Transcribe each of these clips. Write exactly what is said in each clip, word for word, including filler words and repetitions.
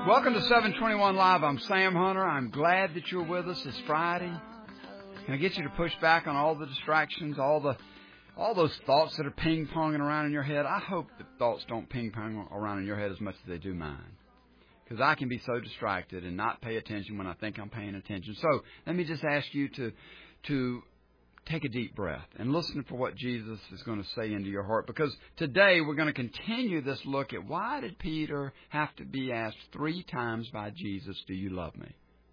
Welcome to seven twenty-one Live. I'm Sam Hunter. I'm glad that you're with us. It's Friday. Can I get you to push back on all the distractions, all the all those thoughts that are ping-ponging around in your head? I hope the thoughts don't ping-pong around in your head as much as they do mine, because I can be so distracted and not pay attention when I think I'm paying attention. So let me just ask you to to take a deep breath and listen for what Jesus is going to say into your heart, because today we're going to continue this look at why did Peter have to be asked three times by Jesus, do you love me?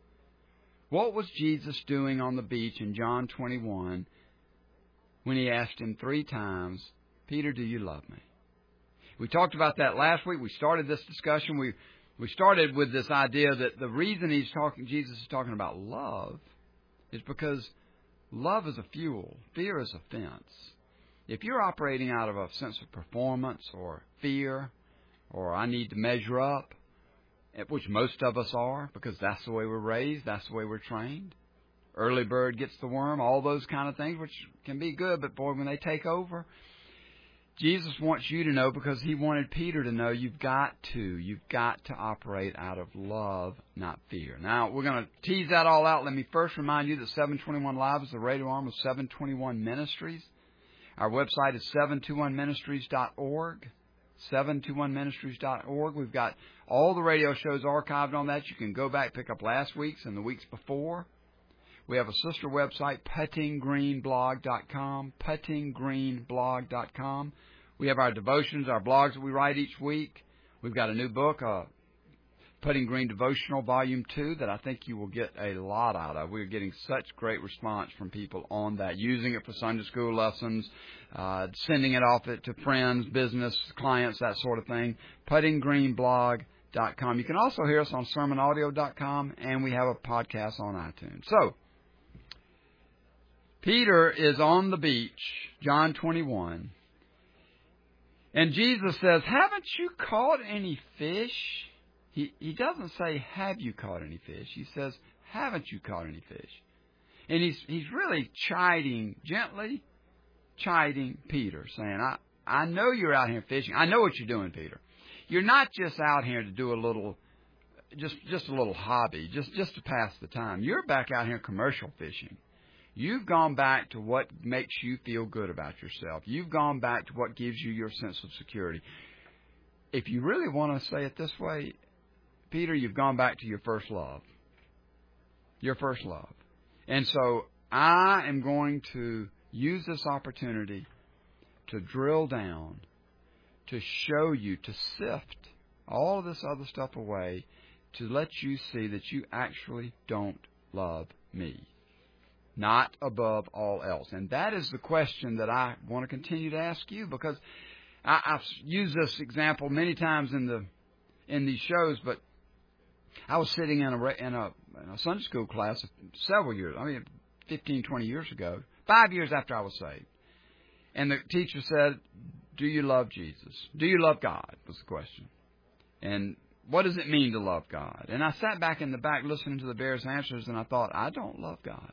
What was Jesus doing on the beach in John twenty-one when he asked him three times, Peter, do you love me? We talked about that last week. We started this discussion. We we started with this idea that the reason he's talking, Jesus is talking about love, is because love is a fuel. Fear is a fence. If you're operating out of a sense of performance or fear or I need to measure up, which most of us are because that's the way we're raised, that's the way we're trained. Early bird gets the worm, all those kind of things, which can be good, but boy, when they take over, Jesus wants you to know, because he wanted Peter to know, you've got to, you've got to operate out of love, not fear. Now, we're going to tease that all out. Let me first remind you that seven twenty-one Live is the radio arm of seven twenty-one Ministries. Our website is seven twenty-one ministries dot org, seven twenty-one ministries dot org. We've got all the radio shows archived on that. You can go back, pick up last week's and the weeks before. We have a sister website, putting green blog dot com, putting green blog dot com. We have our devotions, our blogs that we write each week. We've got a new book, uh, Putting Green Devotional Volume two, that I think you will get a lot out of. We're getting such great response from people on that, using it for Sunday school lessons, uh, sending it off it to friends, business, clients, that sort of thing. putting green blog dot com. You can also hear us on sermon audio dot com, and we have a podcast on iTunes. So, Peter is on the beach, John twenty-one, and Jesus says, haven't you caught any fish? He, he doesn't say, have you caught any fish? He says, haven't you caught any fish? And he's he's really chiding, gently chiding Peter, saying, I, I know you're out here fishing. I know what you're doing, Peter. You're not just out here to do a little, just just a little hobby, just, just to pass the time. You're back out here commercial fishing. You've gone back to what makes you feel good about yourself. You've gone back to what gives you your sense of security. If you really want to say it this way, Peter, you've gone back to your first love. Your first love. And so I am going to use this opportunity to drill down, to show you, to sift all of this other stuff away, to let you see that you actually don't love me. Not above all else. And that is the question that I want to continue to ask you, because I, I've used this example many times in the in these shows, but I was sitting in a, in a, in a Sunday school class several years, I mean, fifteen, twenty years ago, five years after I was saved. And the teacher said, do you love Jesus? Do you love God? Was the question. And what does it mean to love God? And I sat back in the back listening to the various answers, and I thought, I don't love God.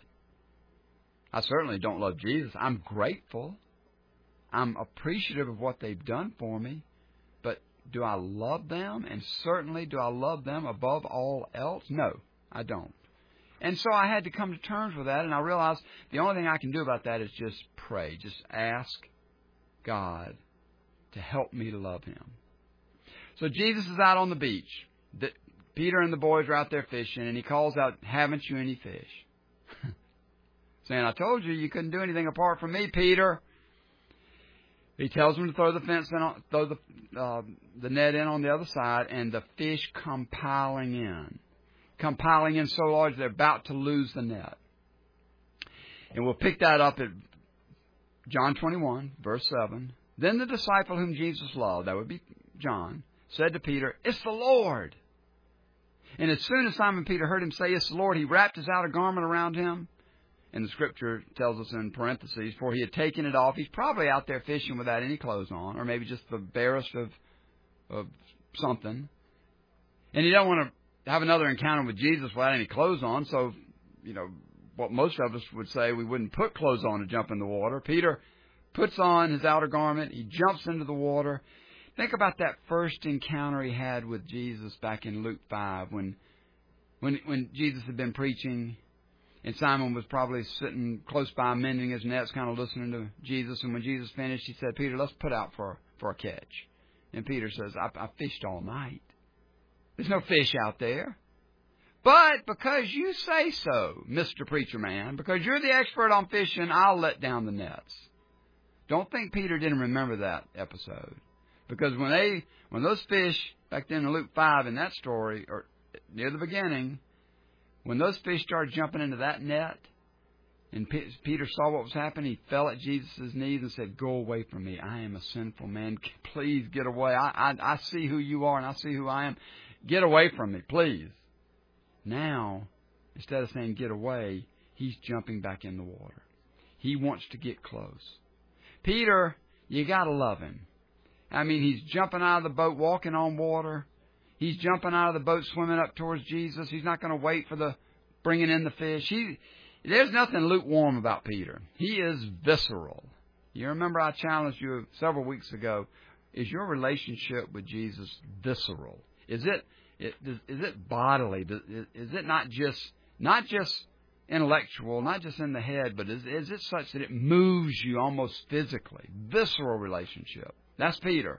I certainly don't love Jesus. I'm grateful. I'm appreciative of what they've done for me. But do I love them? And certainly, do I love them above all else? No, I don't. And so I had to come to terms with that, and I realized the only thing I can do about that is just pray. Just ask God to help me to love Him. So Jesus is out on the beach. The, Peter and the boys are out there fishing, and he calls out, haven't you any fish? Saying, I told you you couldn't do anything apart from me, Peter. He tells them to throw the fence in, on, throw the uh, the net in on the other side, and the fish come piling in. Come piling in so large they're about to lose the net. And we'll pick that up at John twenty-one, verse seven. Then the disciple whom Jesus loved, that would be John, said to Peter, it's the Lord. And as soon as Simon Peter heard him say, it's the Lord, he wrapped his outer garment around him. And the Scripture tells us in parentheses, for he had taken it off. He's probably out there fishing without any clothes on, or maybe just the barest of of something. And he don't want to have another encounter with Jesus without any clothes on. So, you know, what most of us would say, we wouldn't put clothes on to jump in the water. Peter puts on his outer garment. He jumps into the water. Think about that first encounter he had with Jesus back in Luke five when, when, when Jesus had been preaching. And Simon was probably sitting close by, mending his nets, kind of listening to Jesus. And when Jesus finished, he said, Peter, let's put out for, for a catch. And Peter says, I, I fished all night. There's no fish out there. But because you say so, Mister Preacher Man, because you're the expert on fishing, I'll let down the nets. Don't think Peter didn't remember that episode. Because when they, when those fish, back then in Luke five in that story, or near the beginning, when those fish started jumping into that net, and P- Peter saw what was happening, he fell at Jesus' knees and said, go away from me. I am a sinful man. Please get away. I, I, I see who you are and I see who I am. Get away from me, please. Now, instead of saying get away, he's jumping back in the water. He wants to get close. Peter, you got to love him. I mean, he's jumping out of the boat, walking on water. He's jumping out of the boat, swimming up towards Jesus. He's not going to wait for the bringing in the fish. He, there's nothing lukewarm about Peter. He is visceral. You remember I challenged you several weeks ago, is your relationship with Jesus visceral? Is it, it is it bodily? Is it not just not just intellectual, not just in the head, but is, is it such that it moves you almost physically? Visceral relationship. That's Peter.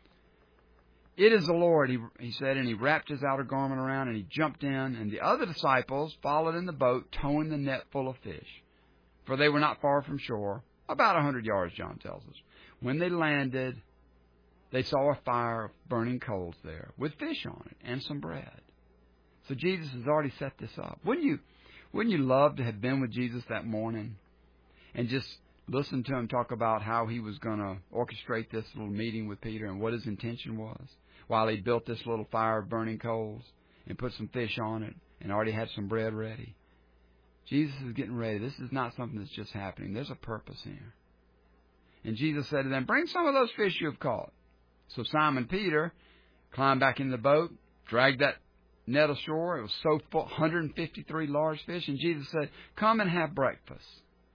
It is the Lord, he, he said, and he wrapped his outer garment around and he jumped in, and the other disciples followed in the boat, towing the net full of fish. For they were not far from shore, about a hundred yards, John tells us. When they landed, they saw a fire of burning coals there, with fish on it, and some bread. So Jesus has already set this up. Wouldn't you, wouldn't you love to have been with Jesus that morning, and just listen to him talk about how he was going to orchestrate this little meeting with Peter, and what his intention was, while he built this little fire of burning coals and put some fish on it and already had some bread ready? Jesus is getting ready. This is not something that's just happening. There's a purpose here. And Jesus said to them, bring some of those fish you have caught. So Simon Peter climbed back in the boat, dragged that net ashore. It was so full, one hundred fifty-three large fish. And Jesus said, come and have breakfast.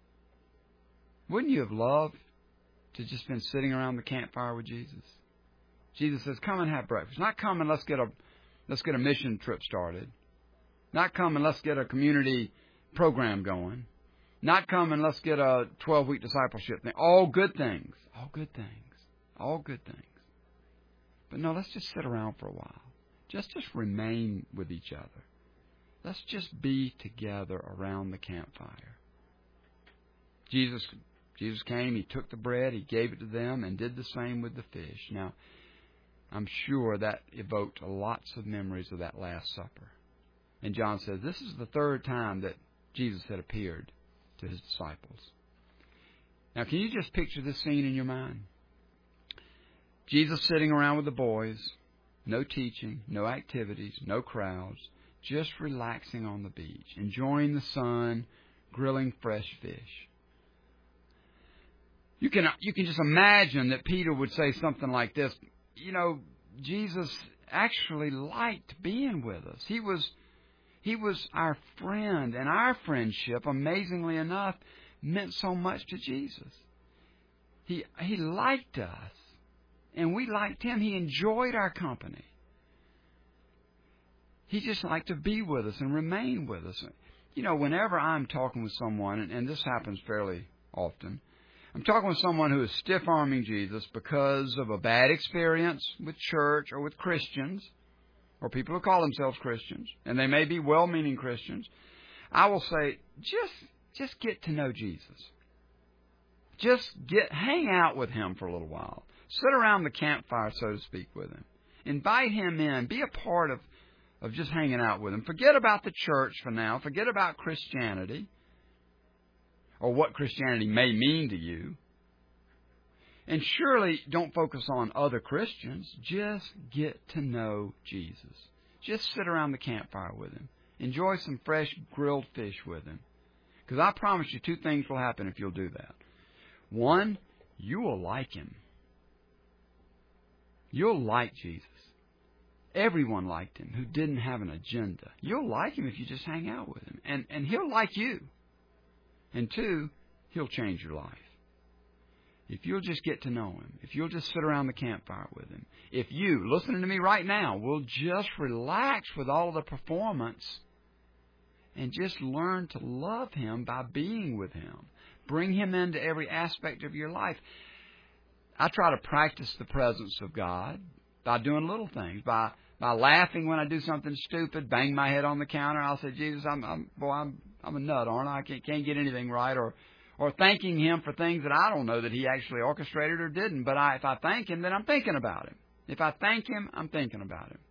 Wouldn't you have loved to just been sitting around the campfire with Jesus? Jesus says, come and have breakfast. Not come and let's get a let's get a mission trip started. Not come and let's get a community program going. Not come and let's get a twelve-week discipleship thing. All good things. All good things. All good things. But no, let's just sit around for a while. Just just remain with each other. Let's just be together around the campfire. Jesus Jesus came, he took the bread, he gave it to them, and did the same with the fish. Now, I'm sure that evoked lots of memories of that Last Supper. And John says this is the third time that Jesus had appeared to his disciples. Now, can you just picture this scene in your mind? Jesus sitting around with the boys, no teaching, no activities, no crowds, just relaxing on the beach, enjoying the sun, grilling fresh fish. You can you can just imagine that Peter would say something like this. You know, Jesus actually liked being with us. He was he was our friend, and our friendship, amazingly enough, meant so much to Jesus. He he liked us, and we liked him. He enjoyed our company. He just liked to be with us and remain with us. You know, whenever I'm talking with someone, and, and this happens fairly often, I'm talking with someone who is stiff-arming Jesus because of a bad experience with church or with Christians, or people who call themselves Christians, and they may be well-meaning Christians. I will say, just just get to know Jesus. Just get hang out with him for a little while. Sit around the campfire, so to speak, with him. Invite him in. Be a part of, of just hanging out with him. Forget about the church for now. Forget about Christianity, or what Christianity may mean to you. And surely don't focus on other Christians. Just get to know Jesus. Just sit around the campfire with him. Enjoy some fresh grilled fish with him. Because I promise you two things will happen if you'll do that. One, you will like him. You'll like Jesus. Everyone liked him who didn't have an agenda. You'll like him if you just hang out with him. And, and he'll like you. And two, he'll change your life. if you'll just get to know Him, if you'll just sit around the campfire with Him, if you, listening to me right now, will just relax with all of the performance and just learn to love Him by being with Him. Bring Him into every aspect of your life. I try to practice the presence of God by doing little things, by by laughing when I do something stupid, bang my head on the counter. I'll say, Jesus, I'm, I'm boy, I'm I'm a nut, aren't I? I can't, can't get anything right, or or thanking Him for things that I don't know that He actually orchestrated or didn't. But I, if I thank Him, then I'm thinking about Him. If I thank Him, I'm thinking about Him.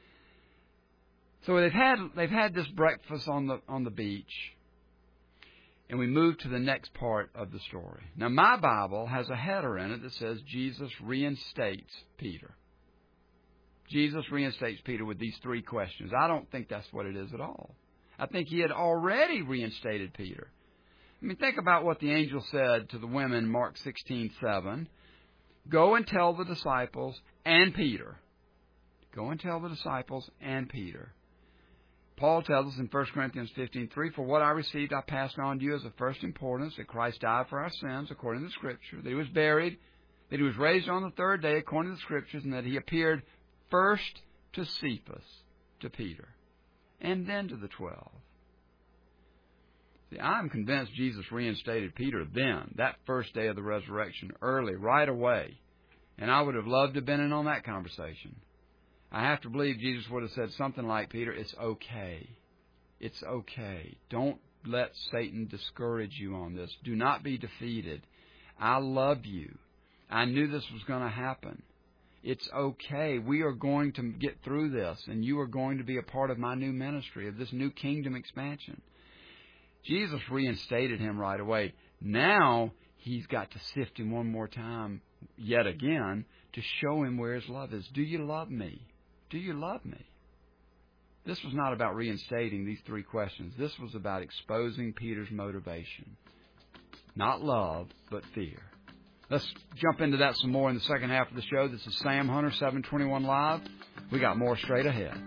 So they've had they've had this breakfast on the on the beach, and we move to the next part of the story. Now, my Bible has a header in it that says Jesus reinstates Peter. Jesus reinstates Peter with these three questions. I don't think that's what it is at all. I think He had already reinstated Peter. I mean, think about what the angel said to the women in Mark sixteen seven. Go and tell the disciples and Peter. Go and tell the disciples and Peter. Paul tells us in First Corinthians fifteen three, for what I received I passed on to you as of first importance, that Christ died for our sins according to the Scripture, that He was buried, that He was raised on the third day according to the Scriptures, and that He appeared first to Cephas, to Peter, and then to the twelve. See, I'm convinced Jesus reinstated Peter then, that first day of the resurrection, early, right away. And I would have loved to have been in on that conversation. I have to believe Jesus would have said something like, Peter, it's okay. It's okay. Don't let Satan discourage you on this. Do not be defeated. I love you. I knew this was going to happen. It's okay. We are going to get through this, and you are going to be a part of my new ministry, of this new kingdom expansion. Jesus reinstated him right away. Now He's got to sift him one more time, yet again, to show him where his love is. Do you love me? Do you love me? This was not about reinstating these three questions. This was about exposing Peter's motivation. Not love, but fear. Let's jump into that some more in the second half of the show. This is Sam Hunter, seven twenty-one Live. We got more straight ahead.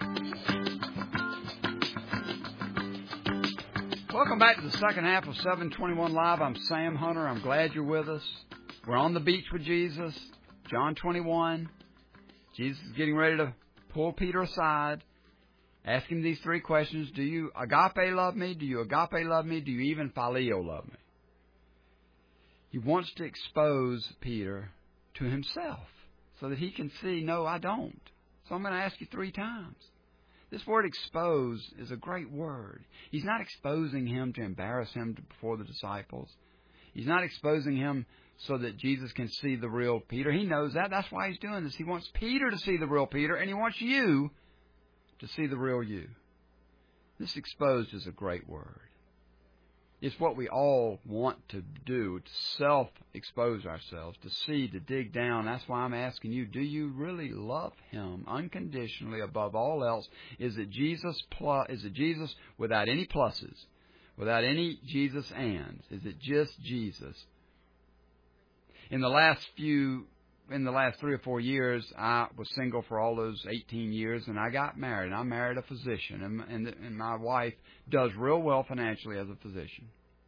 Welcome back to the second half of seven twenty-one Live. I'm Sam Hunter. I'm glad you're with us. We're on the beach with Jesus. John twenty-one. Jesus is getting ready to pull Peter aside, ask him these three questions. Do you agape love me? Do you agape love me? Do you even phileo love me? He wants to expose Peter to himself so that he can see, no, I don't. So I'm going to ask you three times. This word expose is a great word. He's not exposing him to embarrass him before the disciples. He's not exposing him so that Jesus can see the real Peter. He knows that. That's why He's doing this. He wants Peter to see the real Peter, and He wants you to see the real you. This exposed is a great word. It's what we all want to do, to self-expose ourselves, to see, to dig down. That's why I'm asking you, do you really love Him unconditionally above all else? Is it Jesus plus, is it Jesus without any pluses, without any Jesus ands? Is it just Jesus? In the last few, in the last three or four years, I was single for all those eighteen years, and I got married. I married a physician, and, and, and my wife does real well financially as a physician.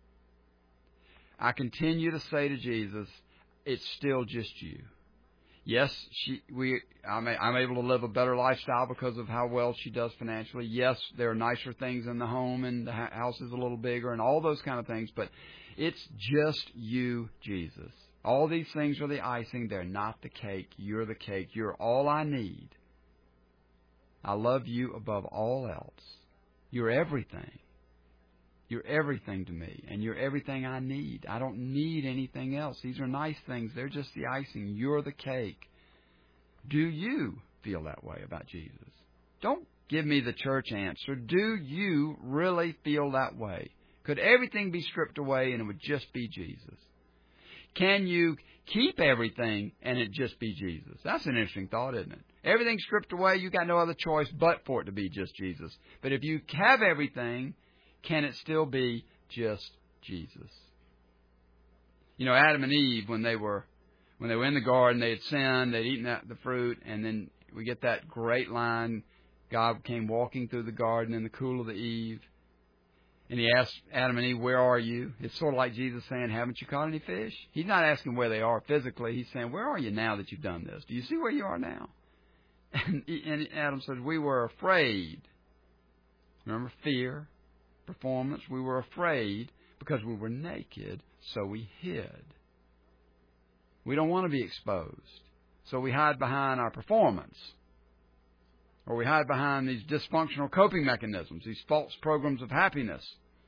I continue to say to Jesus, it's still just you. Yes, she, we, I'm, I'm able to live a better lifestyle because of how well she does financially. Yes, there are nicer things in the home, and the house is a little bigger, and all those kind of things, but it's just you, Jesus. All these things are the icing. They're not the cake. You're the cake. You're all I need. I love you above all else. You're everything. You're everything to me, and you're everything I need. I don't need anything else. These are nice things. They're just the icing. You're the cake. Do you feel that way about Jesus? Don't give me the church answer. Do you really feel that way? Could everything be stripped away and it would just be Jesus? Can you keep everything and it just be Jesus? That's an interesting thought, isn't it? Everything stripped away, you got no other choice but for it to be just Jesus. But if you have everything, can it still be just Jesus? You know, Adam and Eve, when they were when they were in the garden, they had sinned, they'd eaten that, the fruit, and then we get that great line, God came walking through the garden in the cool of the eve. And he asked Adam and Eve, where are you? It's sort of like Jesus saying, haven't you caught any fish? He's not asking where they are physically. He's saying, where are you now that you've done this? Do you see where you are now? And, and Adam says, we were afraid. Remember, fear, performance. We were afraid because we were naked, so we hid. We don't want to be exposed, so we hide behind our performance. Or we hide behind these dysfunctional coping mechanisms, these false programs of happiness.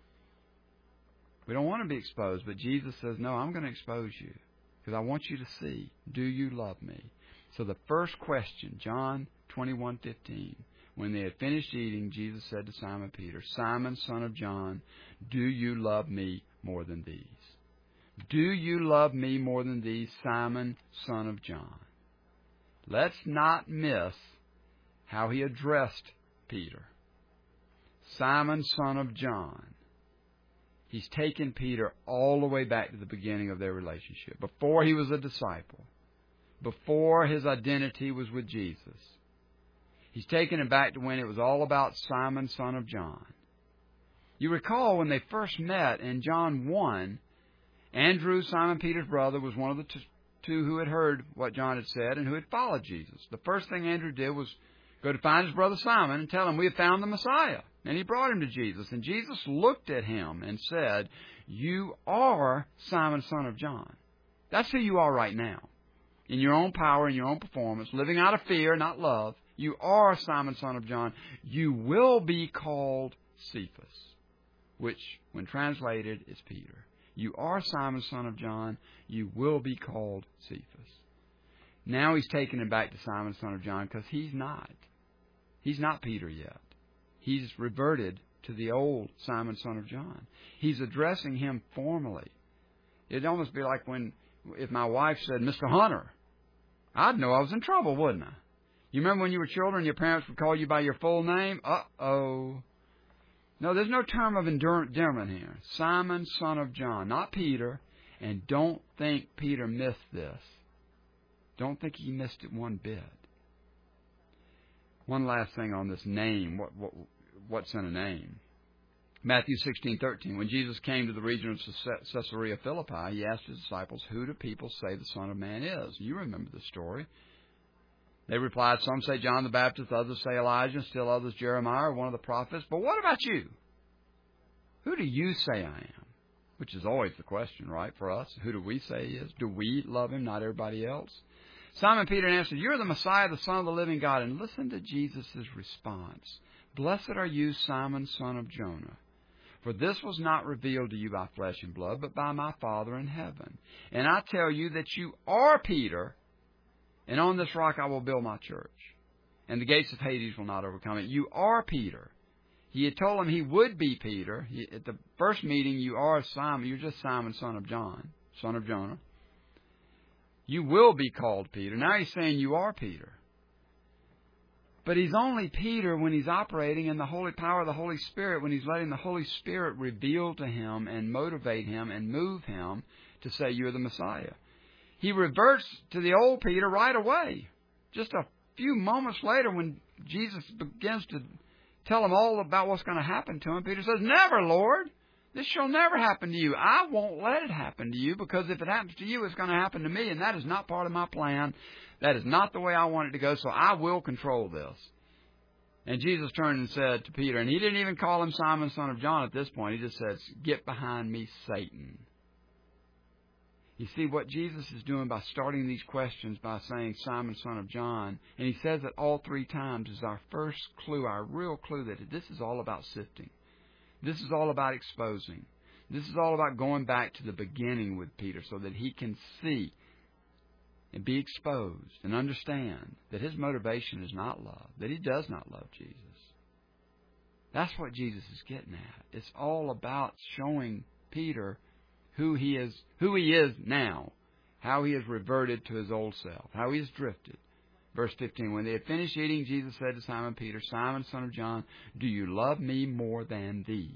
We don't want to be exposed, but Jesus says, no, I'm going to expose you because I want you to see, do you love me? So the first question, John twenty-one fifteen, when they had finished eating, Jesus said to Simon Peter, Simon, son of John, do you love me more than these? Do you love me more than these, Simon, son of John? Let's not miss how he addressed Peter. Simon, son of John. He's taken Peter all the way back to the beginning of their relationship, before he was a disciple, before his identity was with Jesus. He's taken him back to when it was all about Simon, son of John. You recall when they first met in John one, Andrew, Simon Peter's brother, was one of the two who had heard what John had said and who had followed Jesus. The first thing Andrew did was go to find his brother Simon and tell him, we have found the Messiah. And he brought him to Jesus. And Jesus looked at him and said, you are Simon, son of John. That's who you are right now. In your own power, in your own performance, living out of fear, not love. You are Simon, son of John. You will be called Cephas, which, when translated, is Peter. You are Simon, son of John. You will be called Cephas. Now he's taking him back to Simon, son of John, because he's not. He's not Peter yet. He's reverted to the old Simon, son of John. He's addressing him formally. It'd almost be like when, if my wife said, Mister Hunter, I'd know I was in trouble, wouldn't I? You remember when you were children, your parents would call you by your full name? Uh-oh. No, there's no term of endearment here. Simon, son of John, not Peter. And don't think Peter missed this. Don't think he missed it one bit. One last thing on this name. What, what, what's in a name? Matthew sixteen thirteen. When Jesus came to the region of Caesarea Philippi, he asked his disciples, who do people say the Son of Man is? You remember the story. They replied, some say John the Baptist, others say Elijah, still others Jeremiah or one of the prophets. But what about you? Who do you say I am? Which is always the question, right, for us. Who do we say he is? Do we love him, not everybody else? Simon Peter answered, you're the Messiah, the Son of the living God. And listen to Jesus' response. Blessed are you, Simon, son of Jonah. For this was not revealed to you by flesh and blood, but by my Father in heaven. And I tell you that you are Peter, and on this rock I will build my church, and the gates of Hades will not overcome it. You are Peter. He had told him he would be Peter. He, at the first meeting, you are Simon. You're just Simon, son of John, son of Jonah. You will be called Peter. Now he's saying you are Peter. But he's only Peter when he's operating in the holy power of the Holy Spirit, when he's letting the Holy Spirit reveal to him and motivate him and move him to say you're the Messiah. He reverts to the old Peter right away. Just a few moments later, when Jesus begins to tell him all about what's going to happen to him, Peter says, never, Lord. This shall never happen to you. I won't let it happen to you, because if it happens to you, it's going to happen to me, and that is not part of my plan. That is not the way I want it to go, so I will control this. And Jesus turned and said to Peter, and he didn't even call him Simon, son of John at this point. He just says, get behind me, Satan. You see, what Jesus is doing by starting these questions by saying, Simon, son of John, and he says it all three times, is our first clue, our real clue that this is all about sifting. This is all about exposing. This is all about going back to the beginning with Peter so that he can see and be exposed and understand that his motivation is not love, that he does not love Jesus. That's what Jesus is getting at. It's all about showing Peter who he is, who he is now, how he has reverted to his old self, how he has drifted. Verse fifteen, when they had finished eating, Jesus said to Simon Peter, Simon, son of John, do you love me more than these?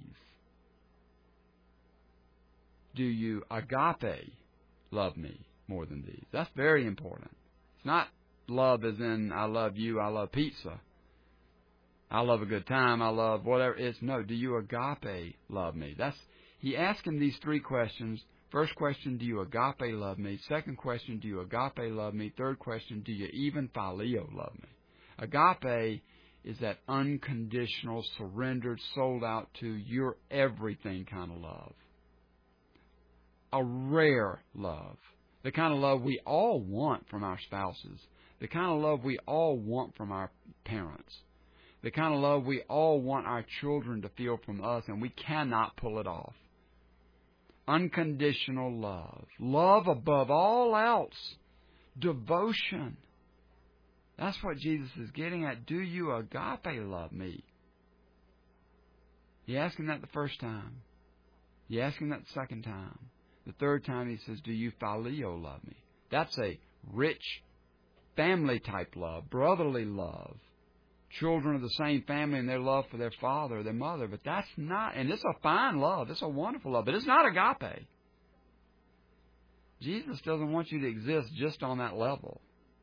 Do you, agape, love me more than these? That's very important. It's not love as in I love you, I love pizza. I love a good time. I love whatever. It's no, do you agape love me? That's, he asked him these three questions. First question, do you agape love me? Second question, do you agape love me? Third question, do you even phileo love me? Agape is that unconditional, surrendered, sold out to your everything kind of love. A rare love. The kind of love we all want from our spouses. The kind of love we all want from our parents. The kind of love we all want our children to feel from us, and we cannot pull it off. Unconditional love. Love above all else. Devotion. That's what Jesus is getting at. Do you agape love me? He asked him that the first time. He asked him that the second time. The third time he says, do you phileo love me? That's a rich family type love, brotherly love. Children of the same family and their love for their father or their mother. But that's not, and it's a fine love. It's a wonderful love. But it's not agape. Jesus doesn't want you to exist just on that level.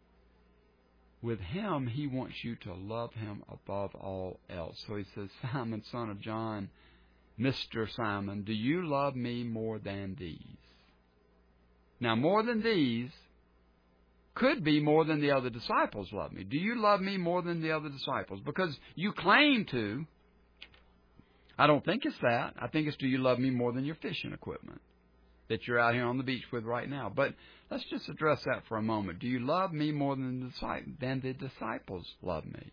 With Him, He wants you to love Him above all else. So He says, Simon, son of John, Mister Simon, do you love me more than these? Now, more than these could be more than the other disciples love me. Do you love me more than the other disciples? Because you claim to. I don't think it's that. I think it's, do you love me more than your fishing equipment that you're out here on the beach with right now? But let's just address that for a moment. Do you love me more than the disciples, than the disciples love me?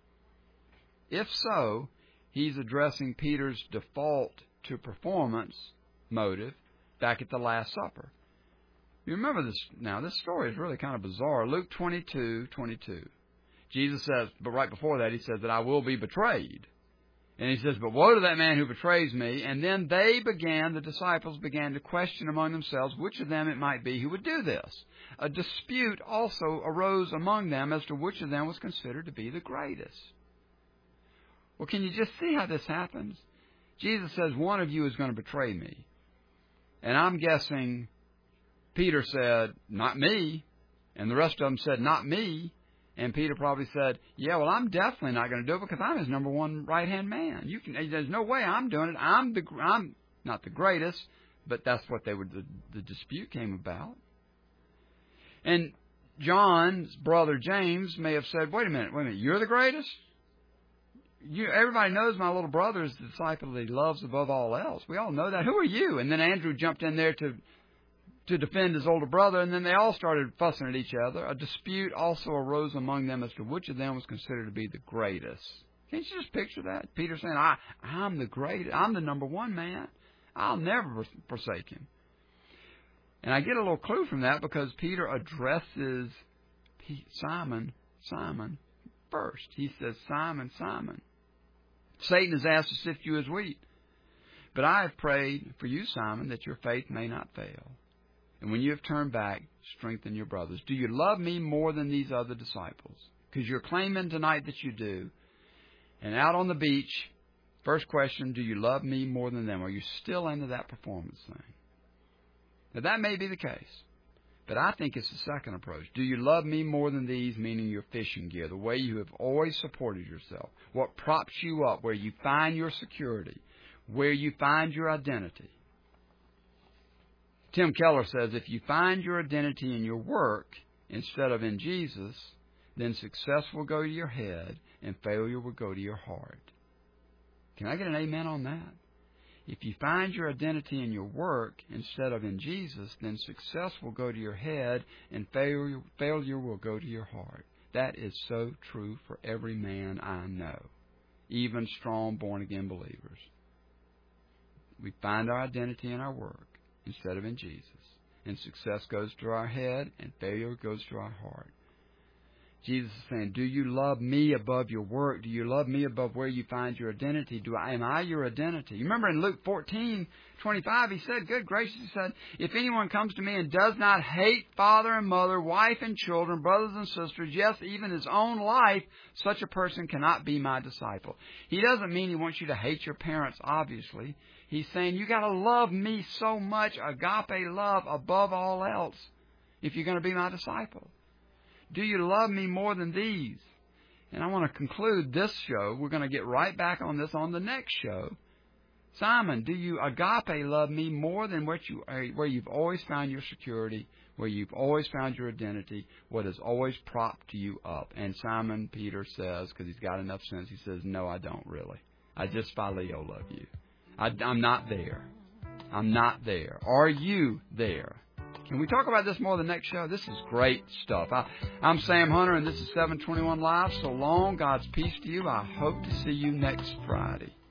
If so, he's addressing Peter's default to performance motive back at the Last Supper. You remember this now. This story is really kind of bizarre. Luke twenty-two twenty-two. Jesus says, but right before that, He says that I will be betrayed. And He says, but woe to that man who betrays me. And then they began, the disciples began to question among themselves which of them it might be who would do this. A dispute also arose among them as to which of them was considered to be the greatest. Well, can you just see how this happens? Jesus says, one of you is going to betray me. And I'm guessing Peter said, not me. And the rest of them said, not me. And Peter probably said, yeah, well, I'm definitely not going to do it because I'm His number one right-hand man. You can, there's no way I'm doing it. I'm the, I'm not the greatest, but that's what they would, the, the dispute came about. And John's brother James may have said, wait a minute, wait a minute, you're the greatest? You, everybody knows my little brother is the disciple that He loves above all else. We all know that. Who are you? And then Andrew jumped in there to to defend his older brother, and then they all started fussing at each other. A dispute also arose among them as to which of them was considered to be the greatest. Can't you just picture that? Peter saying, I, I'm the greatest. I'm the number one man. I'll never forsake Him. And I get a little clue from that because Peter addresses Simon, Simon first. He says, Simon, Simon, Satan has asked to sift you as wheat. But I have prayed for you, Simon, that your faith may not fail. And when you have turned back, strengthen your brothers. Do you love me more than these other disciples? Because you're claiming tonight that you do. And out on the beach, first question, do you love me more than them? Are you still into that performance thing? Now, that may be the case. But I think it's the second approach. Do you love me more than these, meaning your fishing gear, the way you have always supported yourself, what props you up, where you find your security, where you find your identity? Tim Keller says, if you find your identity in your work instead of in Jesus, then success will go to your head and failure will go to your heart. Can I get an amen on that? If you find your identity in your work instead of in Jesus, then success will go to your head and failure, failure will go to your heart. That is so true for every man I know, even strong born-again believers. We find our identity in our work instead of in Jesus. And success goes to our head and failure goes to our heart. Jesus is saying, do you love me above your work? Do you love me above where you find your identity? Do I, am I your identity? You remember in Luke fourteen twenty-five, He said, good gracious, He said, if anyone comes to me and does not hate father and mother, wife and children, brothers and sisters, yes, even his own life, such a person cannot be my disciple. He doesn't mean He wants you to hate your parents, obviously. He's saying you got to love me so much, agape love above all else, if you're going to be my disciple. Do you love me more than these? And I want to conclude this show. We're going to get right back on this on the next show. Simon, do you agape love me more than what you, where you've always found your security, where you've always found your identity, what has always propped you up? And Simon Peter says, because he's got enough sense, he says, no, I don't really. I just phileo love you. I, I'm not there. I'm not there. Are you there? Can we talk about this more the next show? This is great stuff. I, I'm Sam Hunter, and this is seven twenty-one Live. So long. God's peace to you. I hope to see you next Friday.